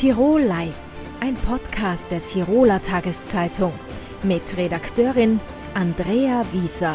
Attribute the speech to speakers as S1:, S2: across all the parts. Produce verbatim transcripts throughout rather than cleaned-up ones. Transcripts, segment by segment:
S1: Tirol Live, ein Podcast der Tiroler Tageszeitung mit Redakteurin Andrea Wieser.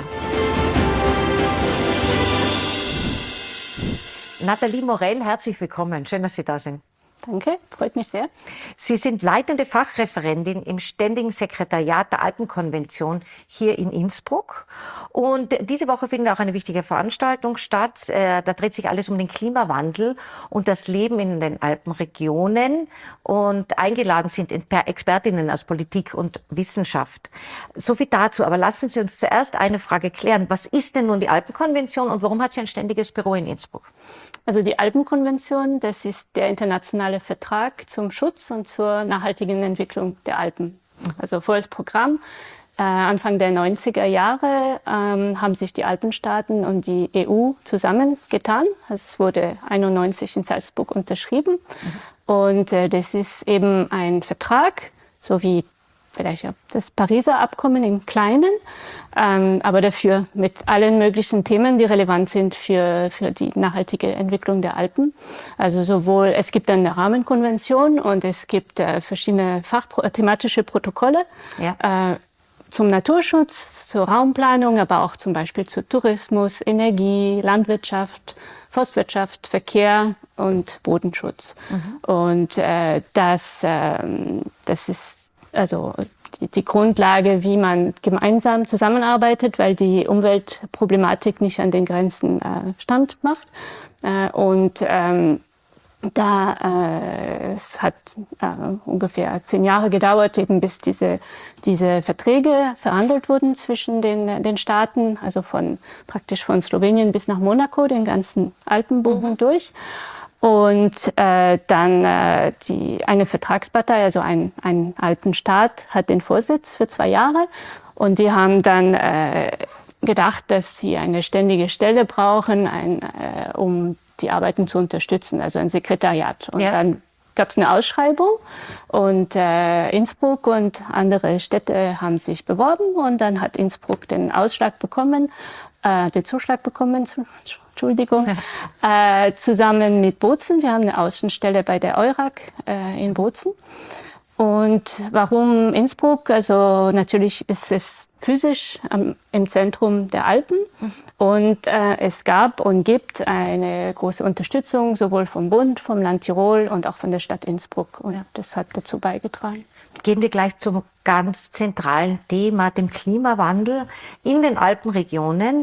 S2: Nathalie Morell, herzlich willkommen. Schön, dass Sie da sind.
S3: Danke, freut mich sehr.
S2: Sie sind leitende Fachreferentin im Ständigen Sekretariat der Alpenkonvention hier in Innsbruck. Und diese Woche findet auch eine wichtige Veranstaltung statt. Da dreht sich alles um den Klimawandel und das Leben in den Alpenregionen. Und eingeladen sind Expertinnen aus Politik und Wissenschaft. So viel dazu. Aber lassen Sie uns zuerst eine Frage klären. Was ist denn nun die Alpenkonvention und warum hat sie ein ständiges Büro in Innsbruck?
S3: Also die Alpenkonvention, das ist der internationale Vertrag zum Schutz und zur nachhaltigen Entwicklung der Alpen. Also volles Programm. Äh, Anfang der neunziger Jahre ähm, haben sich die Alpenstaaten und die E U zusammengetan. Also es wurde einundneunzig in Salzburg unterschrieben. Mhm. Und äh, das ist eben ein Vertrag, so wie vielleicht auch das Pariser Abkommen im Kleinen, ähm, aber dafür mit allen möglichen Themen, die relevant sind für, für die nachhaltige Entwicklung der Alpen. Also sowohl, es gibt eine Rahmenkonvention und es gibt äh, verschiedene fachthematische Protokolle ja. äh, zum Naturschutz, zur Raumplanung, aber auch zum Beispiel zu Tourismus, Energie, Landwirtschaft, Forstwirtschaft, Verkehr und Bodenschutz. Mhm. Und äh, das, äh, das ist also die, die Grundlage, wie man gemeinsam zusammenarbeitet, weil die Umweltproblematik nicht an den Grenzen äh, Stand macht. Äh, und ähm, da äh, es hat äh, ungefähr zehn Jahre gedauert, eben bis diese diese Verträge verhandelt wurden zwischen den den Staaten, also von praktisch von Slowenien bis nach Monaco, den ganzen Alpenbogen mhm. durch. Und äh, dann äh, die eine Vertragspartei, also ein, ein Alpenstaat, hat den Vorsitz für zwei Jahre. Und die haben dann äh, gedacht, dass sie eine ständige Stelle brauchen, ein, äh, um die Arbeiten zu unterstützen, also ein Sekretariat. Und ja. dann gab es eine Ausschreibung und äh, Innsbruck und andere Städte haben sich beworben. Und dann hat Innsbruck den Ausschlag bekommen, äh, den Zuschlag bekommen, Entschuldigung, äh, zusammen mit Bozen. Wir haben eine Außenstelle bei der EURAG äh, in Bozen. Und warum Innsbruck? Also natürlich ist es physisch am, im Zentrum der Alpen. Und äh, es gab und gibt eine große Unterstützung sowohl vom Bund, vom Land Tirol und auch von der Stadt Innsbruck. Und das hat dazu beigetragen.
S2: Gehen wir gleich zum ganz zentralen Thema, dem Klimawandel in den Alpenregionen.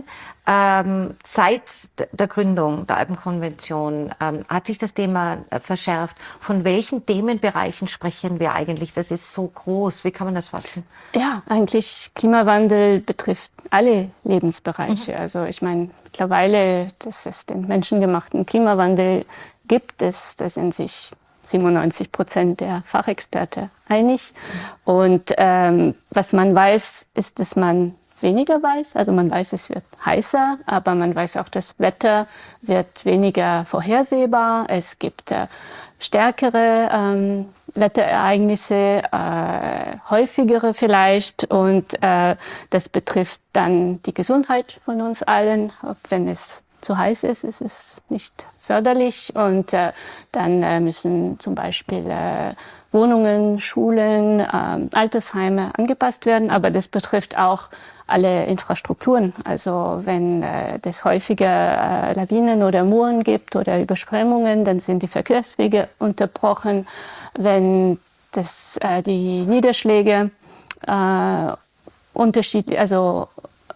S2: Ähm, seit der Gründung der Alpenkonvention ähm, hat sich das Thema äh, verschärft. Von welchen Themenbereichen sprechen wir eigentlich? Das ist so groß. Wie kann man das fassen?
S3: Ja, eigentlich Klimawandel betrifft alle Lebensbereiche. Mhm. Also ich meine, mittlerweile, dass es den menschengemachten Klimawandel gibt, das, da sind sich siebenundneunzig Prozent der Fachexperte einig. Und ähm, was man weiß, ist, dass man weniger weiß. Also man weiß, es wird heißer, aber man weiß auch, das Wetter wird weniger vorhersehbar. Es gibt äh, stärkere ähm, Wetterereignisse, äh, häufigere vielleicht. Und äh, das betrifft dann die Gesundheit von uns allen, wenn es zu heiß ist, ist es nicht förderlich und äh, dann äh, müssen zum Beispiel äh, Wohnungen, Schulen, äh, Altersheime angepasst werden, aber das betrifft auch alle Infrastrukturen. Also wenn äh, es häufiger äh, Lawinen oder Muren gibt oder Überschwemmungen, dann sind die Verkehrswege unterbrochen. Wenn das, äh, die Niederschläge äh, unterschiedlich, also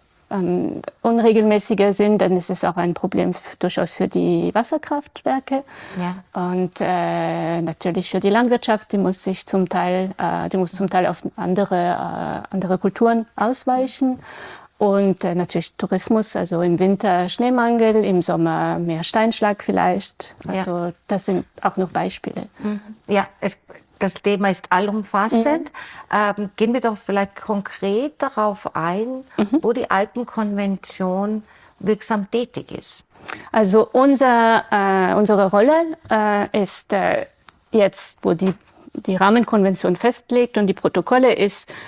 S3: Ähm, unregelmäßiger sind, dann ist es auch ein Problem durchaus für die Wasserkraftwerke ja. und äh, natürlich für die Landwirtschaft. Die muss sich zum Teil, äh, die muss zum Teil auf andere äh, andere Kulturen ausweichen und äh, natürlich Tourismus. Also im Winter Schneemangel, im Sommer mehr Steinschlag vielleicht. Also ja. das sind auch noch Beispiele.
S2: Mhm. Ja, es Das Thema ist allumfassend. Mhm. Ähm, gehen wir doch vielleicht konkret darauf ein, mhm. wo die Alpenkonvention wirksam tätig ist.
S3: Also unser, äh, unsere Rolle äh, ist äh, jetzt, wo die, die Rahmenkonvention festlegt und die Protokolle ist,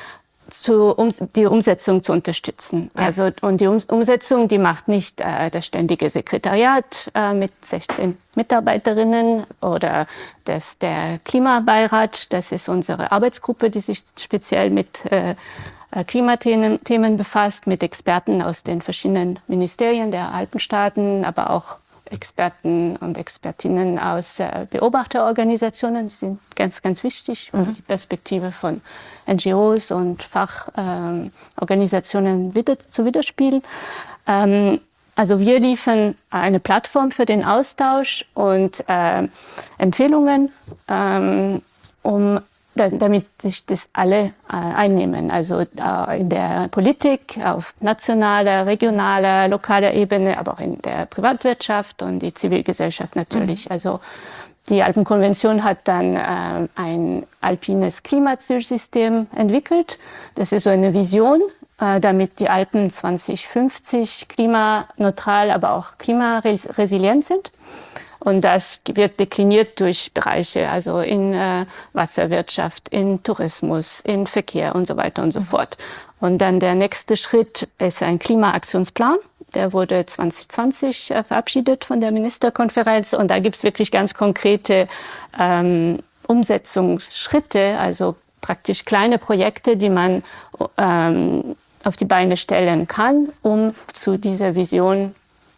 S3: zu, um, die Umsetzung zu unterstützen. Ja. Also, und die um Umsetzung, die macht nicht äh, das ständige Sekretariat äh, mit sechzehn Mitarbeiterinnen oder das, der Klimabeirat. Das ist unsere Arbeitsgruppe, die sich speziell mit äh, Klimathemen Themen befasst, mit Experten aus den verschiedenen Ministerien der Alpenstaaten, aber auch Experten und Expertinnen aus äh, Beobachterorganisationen. Die sind ganz, ganz wichtig, um mhm. die Perspektive von N G Os und Fachorganisationen ähm, wieder, zu widerspiegeln. Ähm, also wir liefern eine Plattform für den Austausch und äh, Empfehlungen, ähm, um damit sich das alle äh, einnehmen. Also äh, in der Politik, auf nationaler, regionaler, lokaler Ebene, aber auch in der Privatwirtschaft und die Zivilgesellschaft natürlich. Mhm. Also die Alpenkonvention hat dann äh, ein alpines Klimazielsystem entwickelt. Das ist so eine Vision, äh, damit die Alpen zwanzig fünfzig klimaneutral, aber auch klimaresilient sind. Und das wird dekliniert durch Bereiche, also in äh, Wasserwirtschaft, in Tourismus, in Verkehr und so weiter und so mhm. fort. Und dann der nächste Schritt ist ein Klimaaktionsplan. Der wurde zwanzig zwanzig äh, verabschiedet von der Ministerkonferenz. Und da gibt's wirklich ganz konkrete ähm, Umsetzungsschritte, also praktisch kleine Projekte, die man ähm, auf die Beine stellen kann, um zu dieser Vision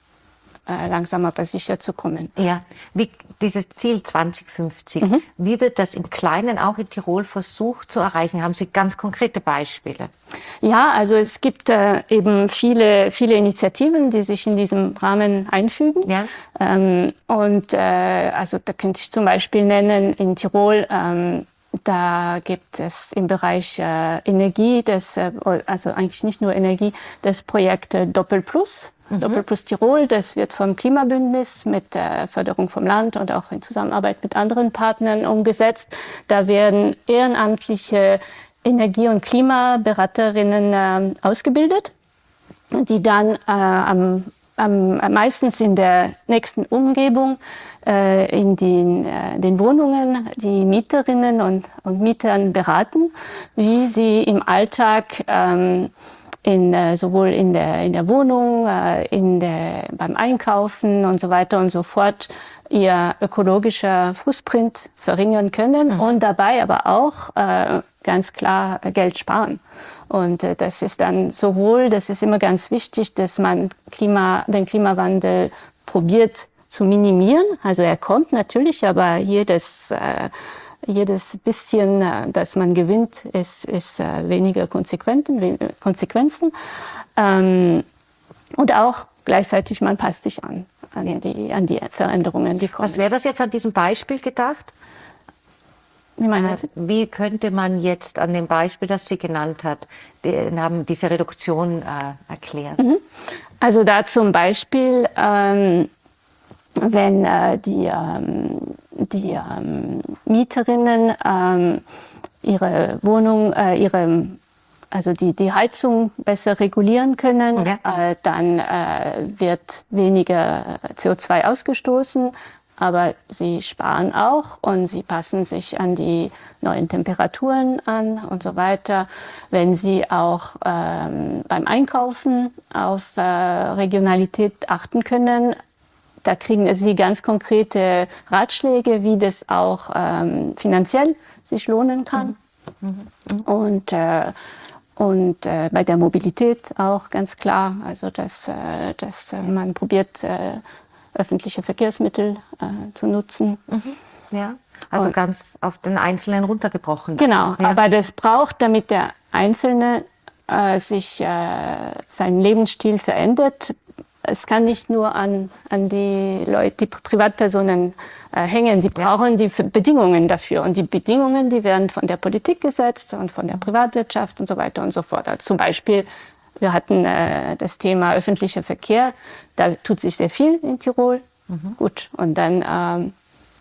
S3: Äh, langsam aber sicher zu kommen.
S2: Ja, wie dieses Ziel zwanzig fünfzig, mhm. wie wird das im Kleinen auch in Tirol versucht zu erreichen? Haben Sie ganz konkrete Beispiele?
S3: Ja, also es gibt äh, eben viele, viele Initiativen, die sich in diesem Rahmen einfügen. Ja. Ähm, und äh, also da könnte ich zum Beispiel nennen, in Tirol, ähm, da gibt es im Bereich äh, Energie, das, äh, also eigentlich nicht nur Energie, das Projekt äh, Doppelplus. Mhm. Doppelplus Tirol, das wird vom Klimabündnis mit der Förderung vom Land und auch in Zusammenarbeit mit anderen Partnern umgesetzt. Da werden ehrenamtliche Energie- und Klimaberaterinnen äh, ausgebildet, die dann äh, am, am, meistens in der nächsten Umgebung äh, in den, äh, den Wohnungen die Mieterinnen und, und Mietern beraten, wie sie im Alltag ähm, in, äh, sowohl in der, in der Wohnung, äh, in der, beim Einkaufen und so weiter und so fort ihr ökologischer Fußprint verringern können mhm. und dabei aber auch äh, ganz klar Geld sparen. Und äh, das ist dann sowohl, das ist immer ganz wichtig, dass man Klima, den Klimawandel probiert zu minimieren. Also er kommt natürlich, aber jedes äh, Jedes bisschen, das man gewinnt, ist, ist weniger Konsequenzen. Konsequenzen. Ähm, und auch gleichzeitig, man passt sich an, an, ja. die, an die Veränderungen, die kommen.
S2: Was wäre das jetzt an diesem Beispiel gedacht?
S3: Wie meinen Sie?
S2: Wie könnte man jetzt an dem Beispiel, das sie genannt hat, die, diese Reduktion äh, erklären?
S3: Mhm. Also da zum Beispiel, ähm, wenn äh, die, ähm, die ähm, Mieterinnen ähm, ihre Wohnung, äh, ihre, also die, die Heizung besser regulieren können, ja. äh, dann äh, wird weniger C O zwei ausgestoßen, aber sie sparen auch und sie passen sich an die neuen Temperaturen an und so weiter. Wenn sie auch ähm, beim Einkaufen auf äh, Regionalität achten können, da kriegen sie ganz konkrete Ratschläge, wie das auch ähm, finanziell sich lohnen kann. Mhm. Mhm. Und, äh, und äh, bei der Mobilität auch ganz klar, also dass, äh, dass äh, man probiert, äh, öffentliche Verkehrsmittel äh, zu nutzen.
S2: Mhm. Ja, also und, ganz auf den Einzelnen runtergebrochen.
S3: Genau, ja. Aber das braucht, damit der Einzelne äh, sich äh, seinen Lebensstil verändert. Es kann nicht nur an, an die Leute, die Privatpersonen äh, hängen. Die brauchen die Bedingungen dafür. Und die Bedingungen, die werden von der Politik gesetzt und von der Privatwirtschaft und so weiter und so fort. Also zum Beispiel, wir hatten äh, das Thema öffentlicher Verkehr. Da tut sich sehr viel in Tirol. Mhm. Gut, und dann, ähm,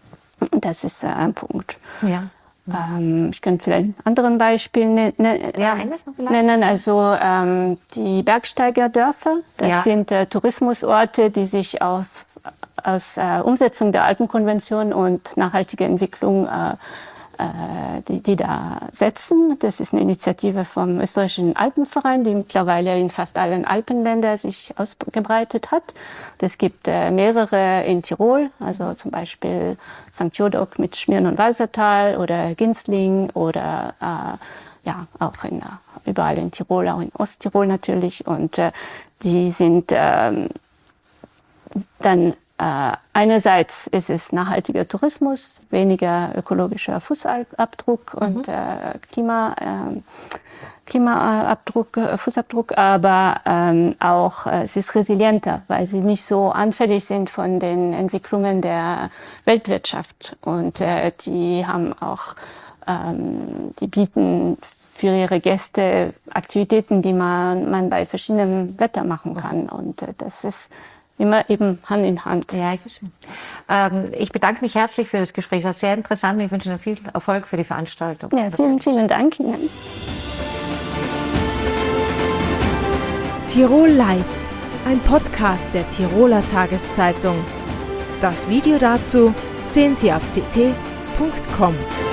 S3: das ist äh, ein Punkt. Ja. Ähm, ich könnte vielleicht ein anderes Beispiel ne, ne, ja, nennen. Also ähm, die Bergsteigerdörfer, das ja. sind äh, Tourismusorte, die sich auf, aus äh, Umsetzung der Alpenkonvention und nachhaltiger Entwicklung äh, äh, die, die da setzen. Das ist eine Initiative vom Österreichischen Alpenverein, die mittlerweile in fast allen Alpenländern sich ausgebreitet hat. Es gibt äh, mehrere in Tirol, also zum Beispiel Sankt Jodok mit Schmirn und Walsertal oder Ginzling oder äh, ja, auch in, überall in Tirol, auch in Osttirol natürlich. Und äh, die sind ähm, dann, äh, einerseits ist es nachhaltiger Tourismus, weniger ökologischer Fußabdruck mhm. und äh, Klima, äh, Klimaabdruck, äh, Fußabdruck, aber ähm, auch äh, es ist resilienter, weil sie nicht so anfällig sind von den Entwicklungen der Weltwirtschaft. Und äh, die haben auch Ähm, die bieten für ihre Gäste Aktivitäten, die man, man bei verschiedenem Wetter machen kann. Und äh, das ist immer eben Hand in Hand.
S2: Ja, ähm, ich bedanke mich herzlich für das Gespräch. Das war sehr interessant. Ich wünsche Ihnen viel Erfolg für die Veranstaltung.
S3: Ja, vielen, vielen Dank Ihnen.
S1: Tirol Live, ein Podcast der Tiroler Tageszeitung. Das Video dazu sehen Sie auf t t punkt com.